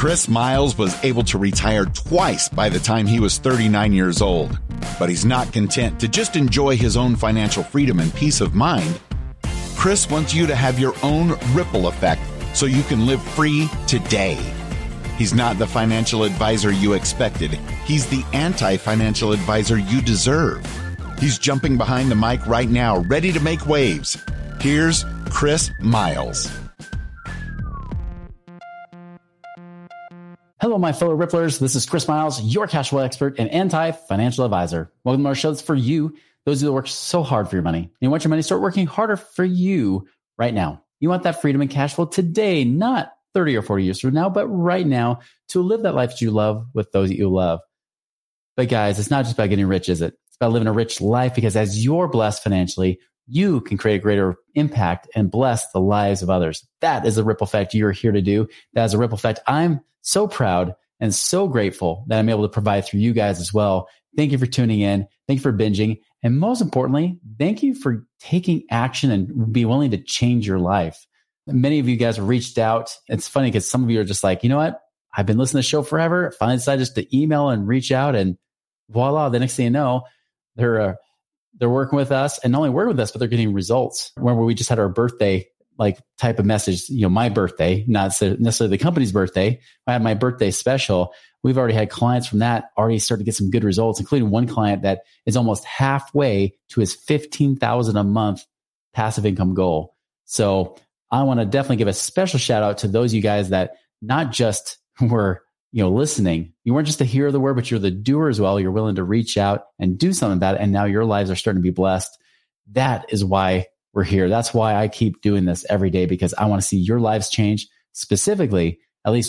Chris Miles was able to retire twice by the time he was 39 years old, but he's not content to just enjoy his own financial freedom and peace of mind. Chris wants you to have your own ripple effect so you can live free today. He's not the financial advisor you expected. He's the anti-financial advisor you deserve. He's jumping behind the mic right now, ready to make waves. Here's Chris Miles. Hello, my fellow Ripplers. This is Chris Miles, your cash flow expert and anti-financial advisor. Welcome to our show that's for you, those who work so hard for your money. You want your money to start working harder for you right now. You want that freedom and cash flow today, not 30 or 40 years from now, but right now to live that life that you love with those that you love. But guys, it's not just about getting rich, is it? It's about living a rich life, because as you're blessed financially, you can create a greater impact and bless the lives of others. That is the ripple effect you're here to do. That is a ripple effect I'm so proud and so grateful that I'm able to provide through you guys as well. Thank you for tuning in. Thank you for binging. And most importantly, thank you for taking action and be willing to change your life. Many of you guys have reached out. It's funny because some of you are just like, you know what? I've been listening to the show forever. Finally decided just to email and reach out, and voila, the next thing you know, they're working with us, and not only working with us, but they're getting results. Remember, we just had our birthday type of message, my birthday, not necessarily the company's birthday. I had my birthday special. We've already had clients from that already start to get some good results, including one client that is almost halfway to his $15,000 a month passive income goal. So I want to definitely give a special shout out to those of you guys that not just were, listening. You weren't just the hearer of the word, but you're the doer as well. You're willing to reach out and do something about it. And now your lives are starting to be blessed. That is why we're here. That's why I keep doing this every day, because I want to see your lives change, specifically at least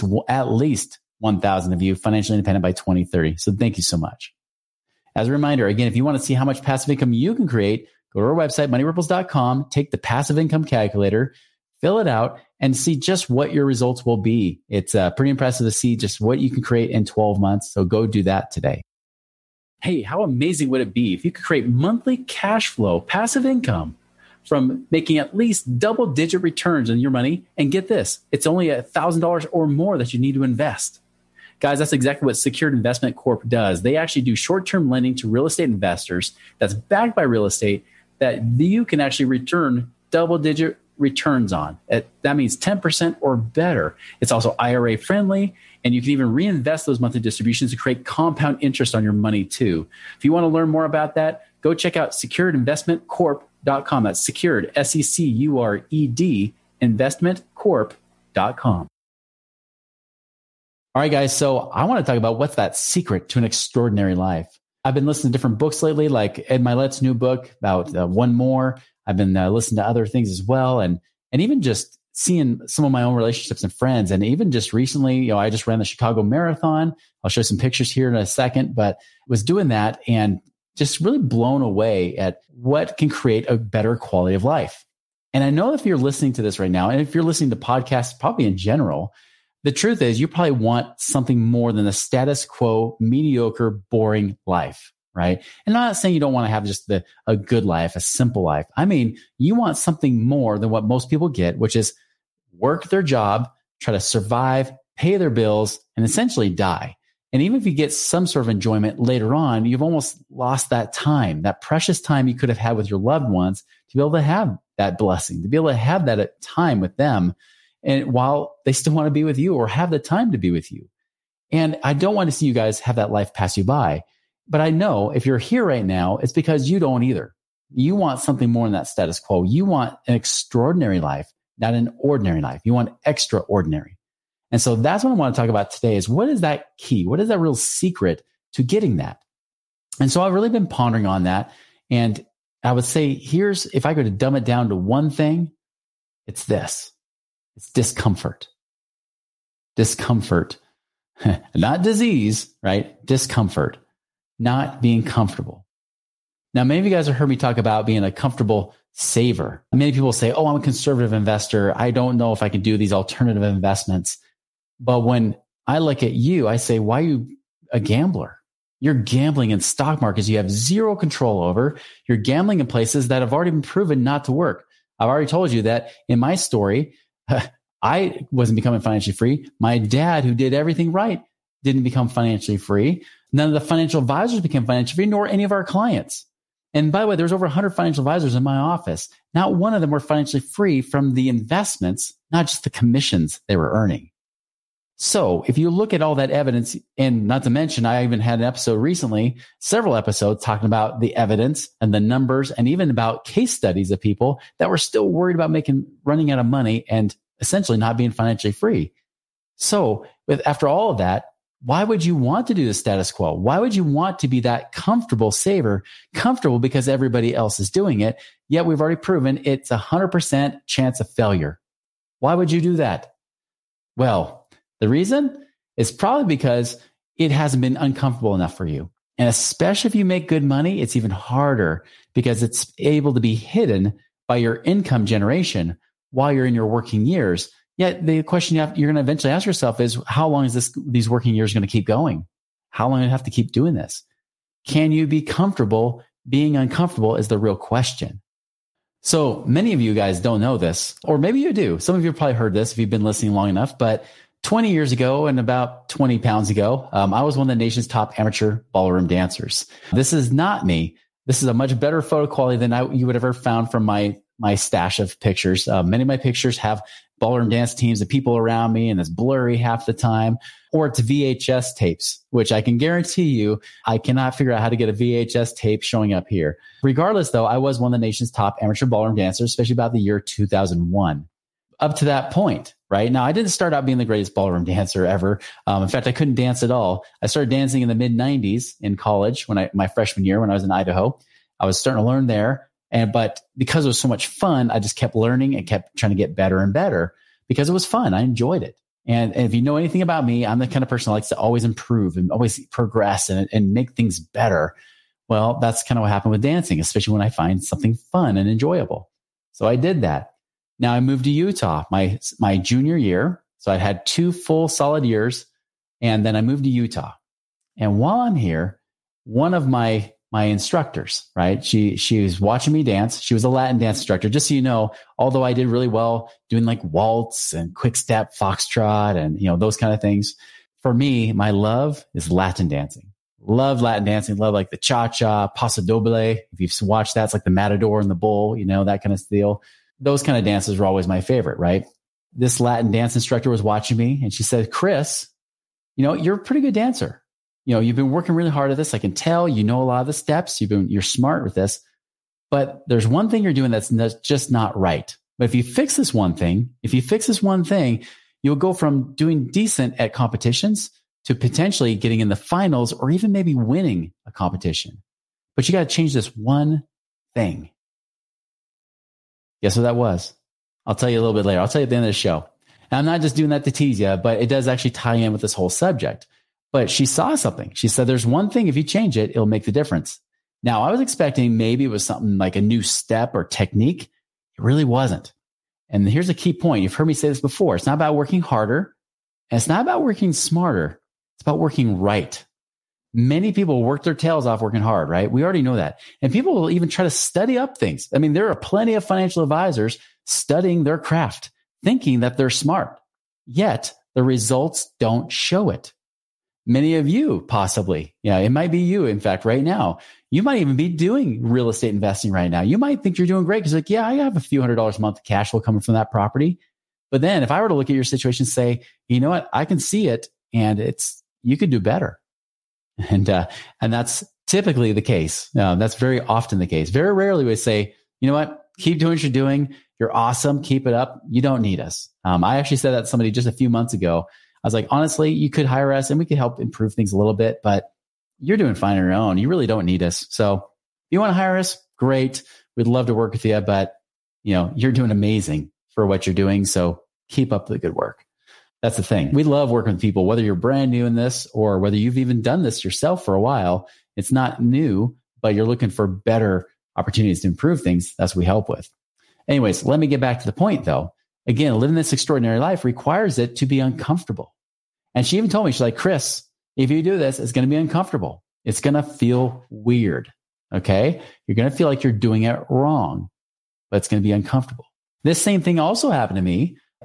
1,000 of you financially independent by 2030. So thank you so much. As a reminder, again, if you want to see how much passive income you can create, go to our website, moneyripples.com, take the passive income calculator, fill it out, and see just what your results will be. It's pretty impressive to see just what you can create in 12 months. So go do that today. Hey, how amazing would it be if you could create monthly cash flow, passive income from making at least double-digit returns on your money? And get this, it's only $1,000 or more that you need to invest. Guys, that's exactly what Secured Investment Corp does. They actually do short-term lending to real estate investors that's backed by real estate that you can actually return double-digit returns on. That means 10% or better. It's also IRA friendly, and you can even reinvest those monthly distributions to create compound interest on your money too. If you want to learn more about that, go check out securedinvestmentcorp.com. That's secured, SECURED, investmentcorp.com. All right, guys. So I want to talk about what's that secret to an extraordinary life. I've been listening to different books lately, like Ed Mylett's new book about One More. I've been listening to other things as well. And even just seeing some of my own relationships and friends. And even just recently, I just ran the Chicago Marathon. I'll show some pictures here in a second, but was doing that and just really blown away at what can create a better quality of life. And I know if you're listening to this right now, and if you're listening to podcasts, probably in general, the truth is you probably want something more than the status quo, mediocre, boring life. Right. And I'm not saying you don't want to have just a good life, a simple life. I mean, you want something more than what most people get, which is work their job, try to survive, pay their bills, and essentially die. And even if you get some sort of enjoyment later on, you've almost lost that time, that precious time you could have had with your loved ones to be able to have that blessing, to be able to have that time with them. And while they still want to be with you or have the time to be with you. And I don't want to see you guys have that life pass you by. But I know if you're here right now, it's because you don't either. You want something more than that status quo. You want an extraordinary life, not an ordinary life. You want extraordinary. And so that's what I want to talk about today is what is that key? What is that real secret to getting that? And so I've really been pondering on that. And I would say, if I go to dumb it down to one thing, it's this. It's discomfort. Discomfort. Not disease, right? Discomfort. Not being comfortable. Now, many of you guys have heard me talk about being a comfortable saver. Many people say, oh, I'm a conservative investor. I don't know if I can do these alternative investments. But when I look at you, I say, why are you a gambler? You're gambling in stock markets you have zero control over. You're gambling in places that have already been proven not to work. I've already told you that in my story, I wasn't becoming financially free. My dad, who did everything right, didn't become financially free. None of the financial advisors became financially free, nor any of our clients. And by the way, there was over 100 financial advisors in my office. Not one of them were financially free from the investments, not just the commissions they were earning. So if you look at all that evidence, and not to mention, I even had an episode recently, several episodes talking about the evidence and the numbers and even about case studies of people that were still worried about running out of money and essentially not being financially free. So after all of that, why would you want to do the status quo? Why would you want to be that comfortable saver? Comfortable because everybody else is doing it. Yet we've already proven it's 100% chance of failure. Why would you do that? Well, the reason is probably because it hasn't been uncomfortable enough for you. And especially if you make good money, it's even harder because it's able to be hidden by your income generation while you're in your working years. Yet the question you're going to eventually ask yourself is, how long is these working years going to keep going? How long do I have to keep doing this? Can you be comfortable being uncomfortable is the real question. So many of you guys don't know this, or maybe you do. Some of you have probably heard this if you've been listening long enough, but 20 years ago and about 20 pounds ago, I was one of the nation's top amateur ballroom dancers. This is not me. This is a much better photo quality than you would have ever found from my stash of pictures. Many of my pictures have ballroom dance teams and people around me, and it's blurry half the time, or it's VHS tapes, which I can guarantee you, I cannot figure out how to get a VHS tape showing up here. Regardless, though, I was one of the nation's top amateur ballroom dancers, especially about the year 2001. Up to that point, right? Now, I didn't start out being the greatest ballroom dancer ever. In fact, I couldn't dance at all. I started dancing in the mid 90s in college my freshman year when I was in Idaho. I was starting to learn there. But because it was so much fun, I just kept learning and kept trying to get better and better because it was fun. I enjoyed it. And if you know anything about me, I'm the kind of person that likes to always improve and always progress and make things better. Well, that's kind of what happened with dancing, especially when I find something fun and enjoyable. So I did that. Now I moved to Utah my junior year. So I had 2 full solid years. And then I moved to Utah. And while I'm here, one of my instructors, right? She was watching me dance. She was a Latin dance instructor. Just so you know, although I did really well doing like waltz and quick step, foxtrot, and those kind of things. For me, my love is Latin dancing. Love Latin dancing. Love like the cha-cha, paso doble. If you've watched that, it's like the matador and the bull, that kind of deal. Those kind of dances were always my favorite, right? This Latin dance instructor was watching me and she said, Chris, you're a pretty good dancer. You've been working really hard at this. I can tell you know a lot of the steps. You're smart with this, but there's one thing you're doing that's just not right. But if you fix this one thing, you'll go from doing decent at competitions to potentially getting in the finals or even maybe winning a competition. But you got to change this one thing. Guess what that was? I'll tell you a little bit later. I'll tell you at the end of the show. And I'm not just doing that to tease you, but it does actually tie in with this whole subject. But she saw something. She said, there's one thing, if you change it, it'll make the difference. Now, I was expecting maybe it was something like a new step or technique. It really wasn't. And here's a key point. You've heard me say this before. It's not about working harder. And it's not about working smarter. It's about working right. Many people work their tails off working hard, right? We already know that. And people will even try to study up things. I mean, there are plenty of financial advisors studying their craft, thinking that they're smart. Yet the results don't show it. Many of you possibly, it might be you. In fact, right now, you might even be doing real estate investing right now. You might think you're doing great because I have a few $100s a month of cash flow coming from that property. But then if I were to look at your situation and say, you know what, I can see it and you could do better. And that's typically the case. That's very often the case. Very rarely we say, you know what, keep doing what you're doing. You're awesome. Keep it up. You don't need us. I actually said that to somebody just a few months ago. I was like, honestly, you could hire us and we could help improve things a little bit, but you're doing fine on your own. You really don't need us. So if you want to hire us, great. We'd love to work with you, but you're doing amazing for what you're doing. So keep up the good work. That's the thing. We love working with people, whether you're brand new in this or whether you've even done this yourself for a while. It's not new, but you're looking for better opportunities to improve things. That's what we help with. Anyways, let me get back to the point though. Again, living this extraordinary life requires it to be uncomfortable. And she even told me, she's like, Chris, if you do this, it's going to be uncomfortable. It's going to feel weird. Okay. You're going to feel like you're doing it wrong, but it's going to be uncomfortable. This same thing also happened to me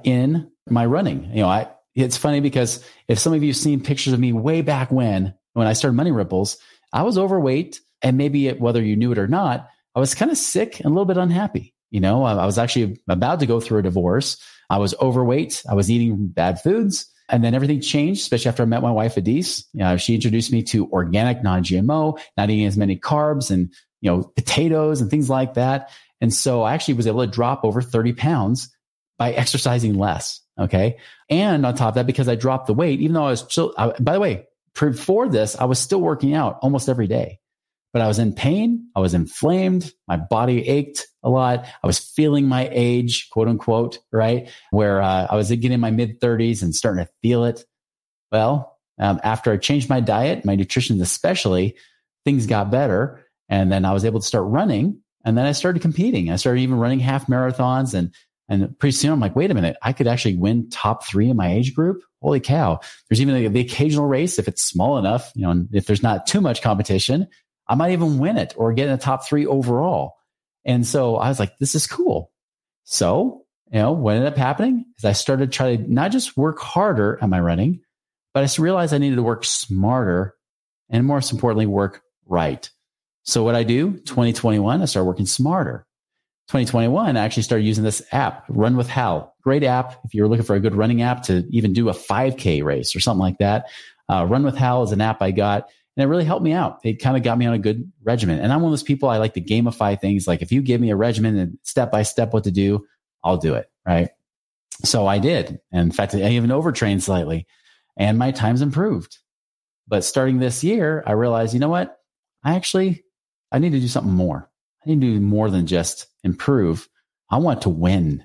in my running. It's funny because if some of you have seen pictures of me way back when I started Money Ripples, I was overweight, and maybe whether you knew it or not, I was kind of sick and a little bit unhappy. I was actually about to go through a divorce. I was overweight. I was eating bad foods. And then everything changed, especially after I met my wife, Adise. She introduced me to organic, non-GMO, not eating as many carbs and, potatoes and things like that. And so I actually was able to drop over 30 pounds by exercising less. Okay. And on top of that, because I dropped the weight, even though I was still, by the way, before this, I was still working out almost every day. But I was in pain. I was inflamed. My body ached a lot. I was feeling my age, quote unquote, right? Where I was getting in my mid 30s and starting to feel it. Well, after I changed my diet, my nutrition especially, things got better. And then I was able to start running. And then I started competing. I started even running half marathons. And pretty soon I'm like, wait a minute, I could actually win top 3 in my age group. Holy cow. There's even the occasional race, if it's small enough, and if there's not too much competition, I might even win it or get in the top 3 overall. And so I was like, this is cool. So, what ended up happening is I started to try to not just work harder at my running, but I realized I needed to work smarter and most importantly, work right. So what I do, 2021, I started working smarter. 2021, I actually started using this app, Run with Hal. Great app. If you're looking for a good running app to even do a 5K race or something like that, Run with Hal is an app I got. And it really helped me out. It kind of got me on a good regimen. And I'm one of those people, I like to gamify things. Like if you give me a regimen and step by step what to do, I'll do it. Right. So I did. And in fact, I even overtrained slightly and my times improved. But starting this year, I realized, you know what? I need to do something more. I need to do more than just improve. I want to win.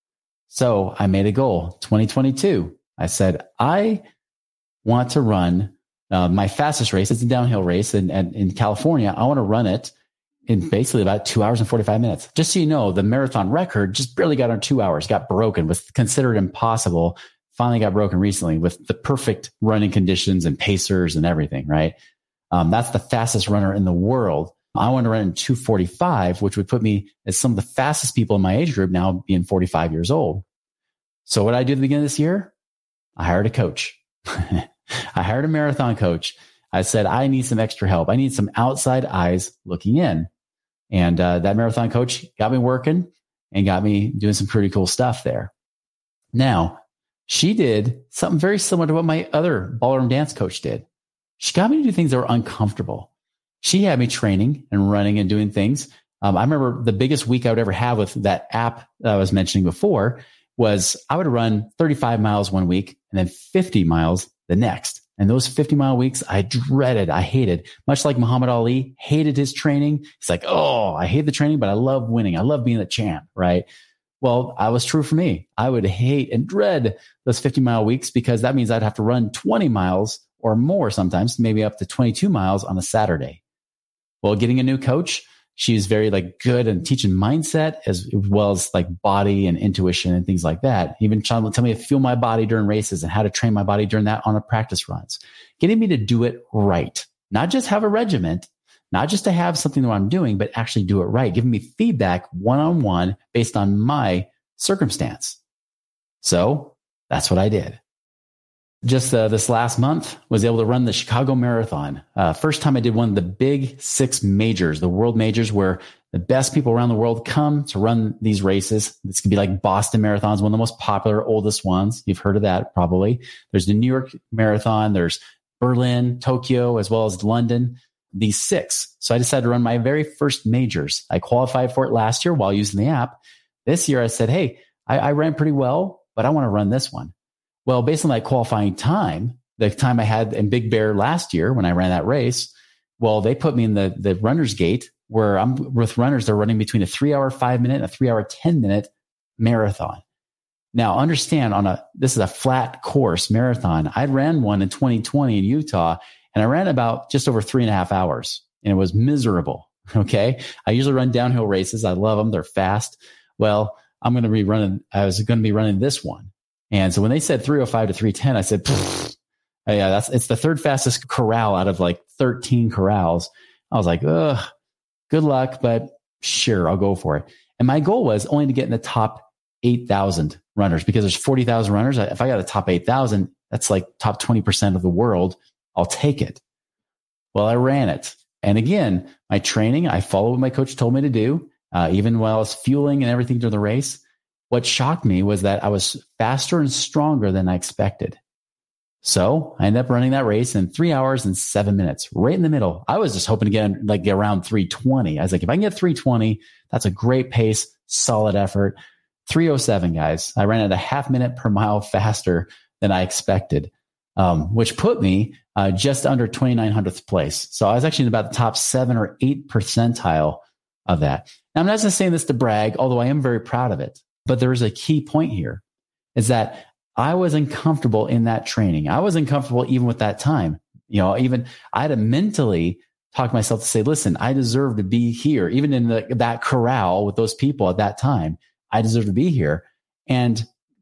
So I made a goal. 2022. I said, I want to run my fastest race. It's a downhill race in California. I want to run it in basically about 2 hours and 45 minutes. Just so you know, the marathon record just barely got on 2 hours, got broken, was considered impossible. Finally got broken recently with the perfect running conditions and pacers and everything, right? That's the fastest runner in the world. I want to run in 2:45, which would put me as some of the fastest people in my age group now being 45 years old. So what did I do at the beginning of this year? I hired a coach. I hired a marathon coach. I said, I need some extra help. I need some outside eyes looking in. And that marathon coach got me working and got me doing some pretty cool stuff there. Now, she did something very similar to what my other ballroom dance coach did. She got me to do things that were uncomfortable. She had me training and running and doing things. I remember the biggest week I would ever have with that app that I was mentioning before was I would run 35 miles one week and then 50 miles the next. And those 50-mile weeks, I dreaded, I hated, much like Muhammad Ali hated his training. It's like, oh, I hate the training, but I love winning. I love being the champ, right? Well, that was true for me. I would hate and dread those 50-mile weeks because that means I'd have to run 20 miles or more sometimes, maybe up to 22 miles on a Saturday. Well, getting a new coach, she's very good and teaching mindset as well as body and intuition and things like that. Even trying to tell me to feel my body during races and how to train my body during that on a practice runs. Getting me to do it right. Not just have a regiment, not just to have something that I'm doing, but actually do it right. Giving me feedback one-on-one based on my circumstance. So that's what I did. Just this last month, was able to run the Chicago Marathon. First time I did one of the big 6 majors, the world majors, where the best people around the world come to run these races. This could be like Boston Marathon's one of the most popular, oldest ones. You've heard of that probably. There's the New York Marathon. There's Berlin, Tokyo, as well as London. These 6. So I decided to run my very first majors. I qualified for it last year while using the app. This year I said, hey, I ran pretty well, but I want to run this one. Well, based on that qualifying time, the time I had in Big Bear last year when I ran that race, well, they put me in the runner's gate where I'm with runners. They're running between a 3-hour 5-minute and a 3-hour 10-minute marathon. Now, understand this is a flat course marathon. I ran one in 2020 in Utah, and I ran about just over 3.5 hours, and it was miserable. Okay. I usually run downhill races. I love them. They're fast. Well, I was going to be running this one. And so when they said 305 to 310, I said, yeah, it's the third fastest corral out of 13 corrals. I was like, ugh, good luck, but sure, I'll go for it. And my goal was only to get in the top 8,000 runners because there's 40,000 runners. If I got a top 8,000, that's like top 20% of the world. I'll take it. Well, I ran it. And again, my training, I followed what my coach told me to do, even while I was fueling and everything during the race. What shocked me was that I was faster and stronger than I expected. So I ended up running that race in 3 hours and 7 minutes, right in the middle. I was just hoping to get around 3:20. I was like, if I can get 3:20, that's a great pace, solid effort. 3:07, guys. I ran at a half minute per mile faster than I expected, which put me just under 2,900th place. So I was actually in about the top 7 or 8 percentile of that. Now, I'm not just saying this to brag, although I am very proud of it. But there is a key point here, is that I was uncomfortable in that training. I was uncomfortable even with that time. Even I had to mentally talk myself to say, listen, I deserve to be here. Even in that corral with those people at that time, I deserve to be here. And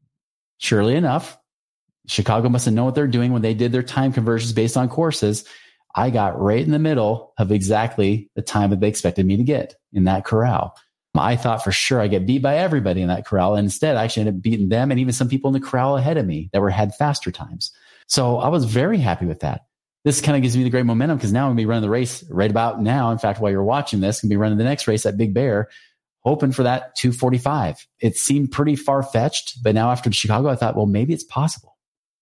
surely enough, Chicago must have known what they're doing when they did their time conversions based on courses. I got right in the middle of exactly the time that they expected me to get in that corral. I thought for sure I'd get beat by everybody in that corral. And instead, I actually ended up beating them and even some people in the corral ahead of me that had faster times. So I was very happy with that. This kind of gives me the great momentum because now I'm going to be running the race right about now. In fact, while you're watching this, I'm going to be running the next race at Big Bear, hoping for that 2:45. It seemed pretty far-fetched, but now after Chicago, I thought, well, maybe it's possible.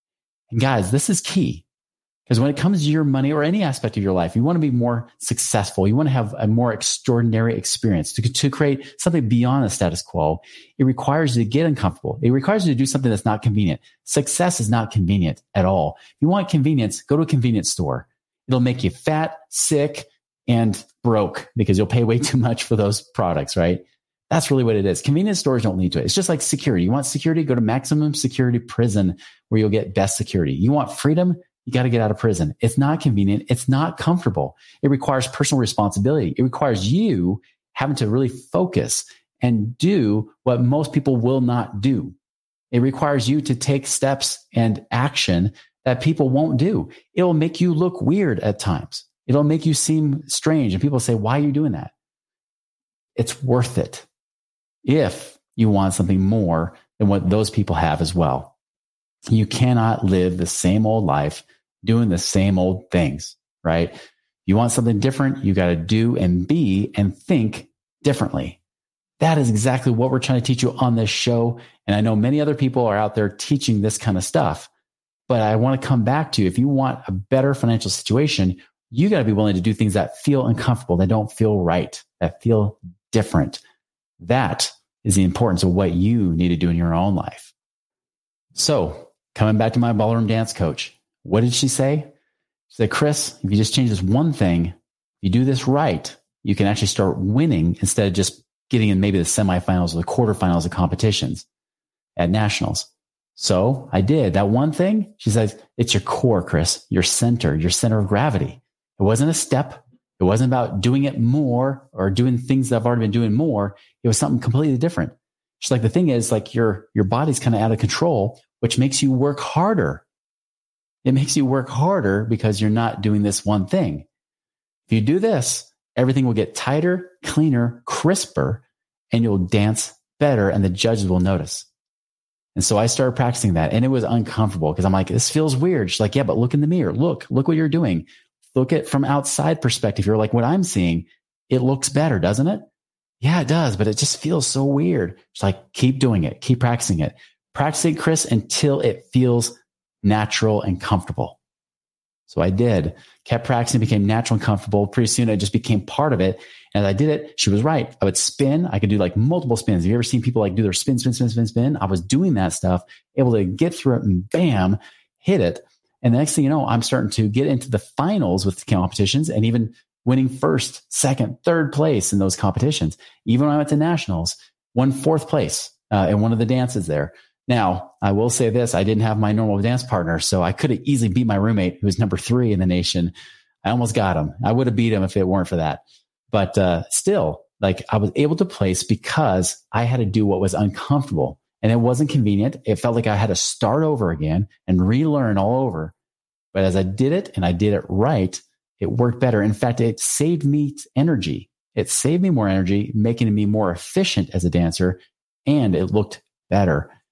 And guys, this is key. Because when it comes to your money or any aspect of your life, you want to be more successful. You want to have a more extraordinary experience to create something beyond the status quo. It requires you to get uncomfortable. It requires you to do something that's not convenient. Success is not convenient at all. If you want convenience, go to a convenience store. It'll make you fat, sick, and broke because you'll pay way too much for those products, right? That's really what it is. Convenience stores don't lead to it. It's just like security. You want security? Go to maximum security prison where you'll get best security. You want freedom? You got to get out of prison. It's not convenient. It's not comfortable. It requires personal responsibility. It requires you having to really focus and do what most people will not do. It requires you to take steps and action that people won't do. It'll make you look weird at times. It'll make you seem strange. And people say, why are you doing that? It's worth it if you want something more than what those people have as well. You cannot live the same old life doing the same old things, right? You want something different, you got to do and be and think differently. That is exactly what we're trying to teach you on this show. And I know many other people are out there teaching this kind of stuff, but I want to come back to, if you want a better financial situation, you got to be willing to do things that feel uncomfortable, that don't feel right, that feel different. That is the importance of what you need to do in your own life. So, coming back to my ballroom dance coach, what did she say? She said, Chris, if you just change this one thing, if you do this right, you can actually start winning instead of just getting in maybe the semifinals or the quarterfinals of competitions at nationals. So I did that one thing. She says, it's your core, Chris, your center of gravity. It wasn't a step. It wasn't about doing it more or doing things that I've already been doing more. It was something completely different. She's like, the thing is, like, your body's kind of out of control, which makes you work harder. It makes you work harder because you're not doing this one thing. If you do this, everything will get tighter, cleaner, crisper, and you'll dance better and the judges will notice. And so I started practicing that, and it was uncomfortable because I'm like, this feels weird. She's like, yeah, but look in the mirror. Look what you're doing. Look at from outside perspective. You're like, what I'm seeing, it looks better, doesn't it? Yeah, it does, but it just feels so weird. It's like, keep doing it. Keep practicing it. Practice it, Chris, until it feels natural and comfortable. So I did. Kept practicing, became natural and comfortable. Pretty soon, I just became part of it. And as I did it, she was right. I would spin. I could do like multiple spins. Have you ever seen people like do their spin? I was doing that stuff, able to get through it and bam, hit it. And the next thing you know, I'm starting to get into the finals with competitions and even winning first, second, third place in those competitions. Even when I went to nationals, won fourth place in one of the dances there. Now, I will say this, I didn't have my normal dance partner, so I could have easily beat my roommate, who was number 3 in the nation. I almost got him. I would have beat him if it weren't for that. But still, like, I was able to place because I had to do what was uncomfortable. And it wasn't convenient. It felt like I had to start over again and relearn all over. But as I did it and I did it right, it worked better. In fact, it saved me energy. It saved me more energy, making me more efficient as a dancer, and it looked better.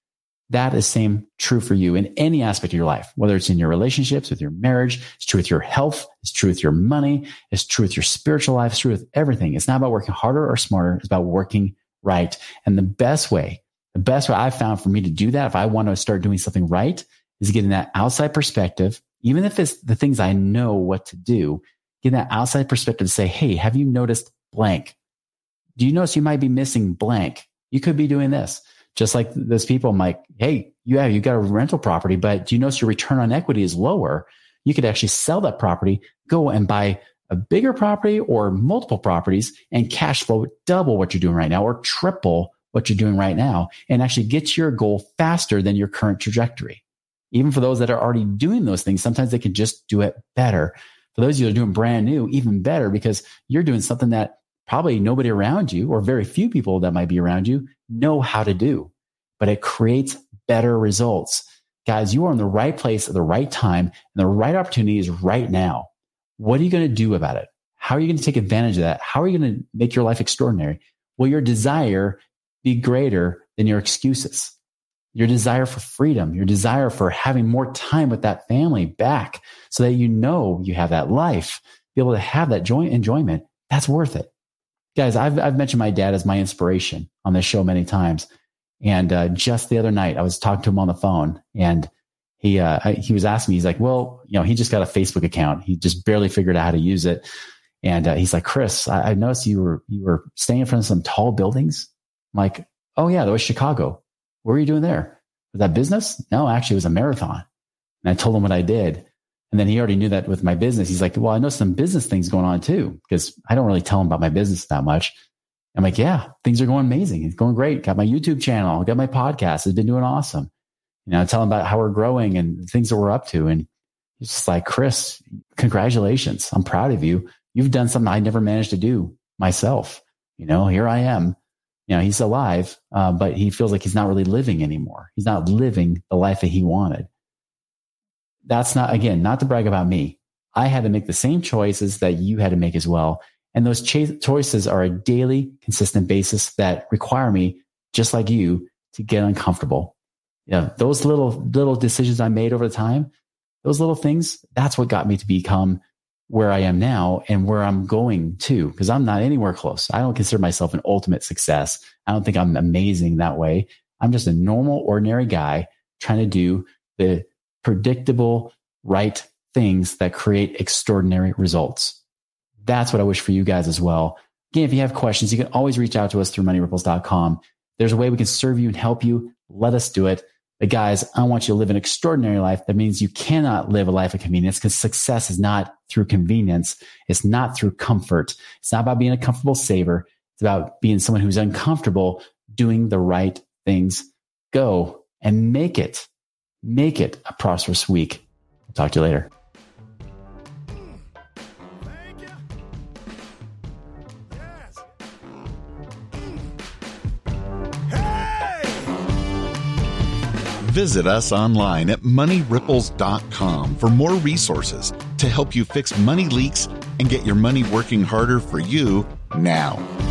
That is same true for you in any aspect of your life, whether it's in your relationships, with your marriage, it's true with your health, it's true with your money, it's true with your spiritual life, it's true with everything. It's not about working harder or smarter. It's about working right. And the best way I've found for me to do that, if I want to start doing something right, is getting that outside perspective, even if it's the things I know what to do, getting that outside perspective to say, hey, have you noticed blank? Do you notice you might be missing blank? You could be doing this. Just like those people, I'm like, hey, you got a rental property, but do you notice your return on equity is lower? You could actually sell that property, go and buy a bigger property or multiple properties and cash flow double what you're doing right now or triple what you're doing right now and actually get to your goal faster than your current trajectory. Even for those that are already doing those things, sometimes they can just do it better. For those of you that are doing brand new, even better, because you're doing something that probably nobody around you or very few people that might be around you know how to do, but it creates better results. Guys, you are in the right place at the right time and the right opportunity is right now. What are you going to do about it? How are you going to take advantage of that? How are you going to make your life extraordinary? Will your desire be greater than your excuses? Your desire for freedom, your desire for having more time with that family back so that you know you have that life, be able to have that enjoyment, that's worth it. Guys, I've mentioned my dad as my inspiration on this show many times. And just the other night, I was talking to him on the phone and he was asking me, he's like, well, he just got a Facebook account. He just barely figured out how to use it. And he's like, Chris, I noticed you were staying in front of some tall buildings. I'm like, oh yeah, that was Chicago. What were you doing there? Was that business? No, actually it was a marathon. And I told him what I did. And then he already knew that with my business. He's like, well, I know some business things going on too, because I don't really tell him about my business that much. I'm like, yeah, things are going amazing. It's going great. Got my YouTube channel, got my podcast. It's been doing awesome. I tell him about how we're growing and the things that we're up to. And he's just like, Chris, congratulations. I'm proud of you. You've done something I never managed to do myself. Here I am. He's alive, but he feels like he's not really living anymore. He's not living the life that he wanted. That's not to brag about me. I had to make the same choices that you had to make as well. And those choices are a daily, consistent basis that require me, just like you, to get uncomfortable. Those little decisions I made over the time, those little things, that's what got me to become where I am now and where I'm going to, because I'm not anywhere close. I don't consider myself an ultimate success. I don't think I'm amazing that way. I'm just a normal, ordinary guy trying to do the predictable, right things that create extraordinary results. That's what I wish for you guys as well. Again, if you have questions, you can always reach out to us through moneyripples.com. There's a way we can serve you and help you. Let us do it. But guys, I want you to live an extraordinary life. That means you cannot live a life of convenience because success is not through convenience. It's not through comfort. It's not about being a comfortable saver. It's about being someone who's uncomfortable doing the right things. Go and make it a prosperous week. I'll talk to you later. Visit us online at moneyripples.com for more resources to help you fix money leaks and get your money working harder for you now.